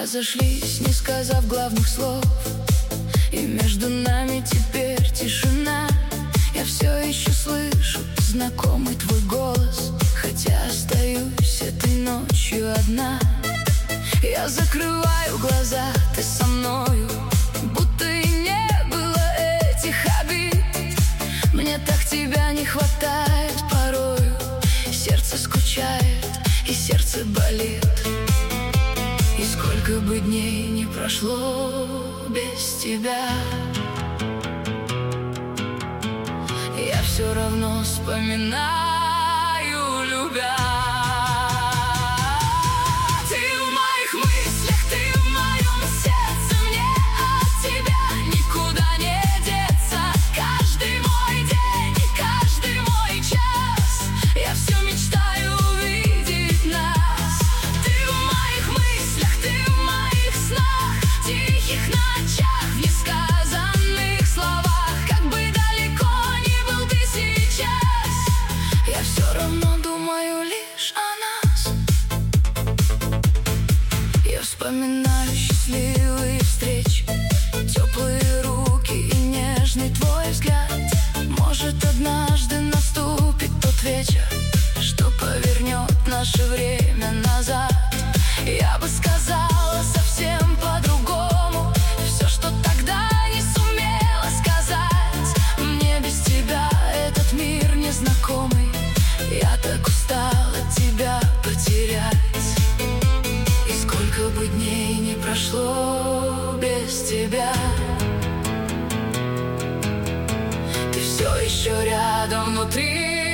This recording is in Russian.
разошлись, не сказав главных слов, и между нами теперь тишина. Я все еще слышу знакомый твой голос, хотя остаюсь этой ночью одна. Я закрываю глаза, ты со мною, будто и не было этих обид. Мне так тебя не хватает порою, сердце скучает и сердце болит. И сколько бы дней не прошло без тебя, я все равно вспоминаю, любя. Ты в моих мыслях, ты в моем сердце, мне от тебя никуда не деться. Каждый мой день и каждый мой час я все мечтаю увидеть нас. Ты в моих мыслях, ты в моих снах, тихих ночах, в несказанных словах. Как бы далеко ни был ты сейчас, я все равно думаю лишь о нас. Я вспоминаю счастливые встречи, теплые руки и нежный твой взгляд. Может, однажды наступит тот вечер, что повернет наше время назад. Я бы сказала совсем по-другому все, что тогда не сумела сказать. Мне без тебя этот мир незнакомый, я так устала тебя потерять. И сколько бы дней не прошло без тебя, ты все еще рядом внутри.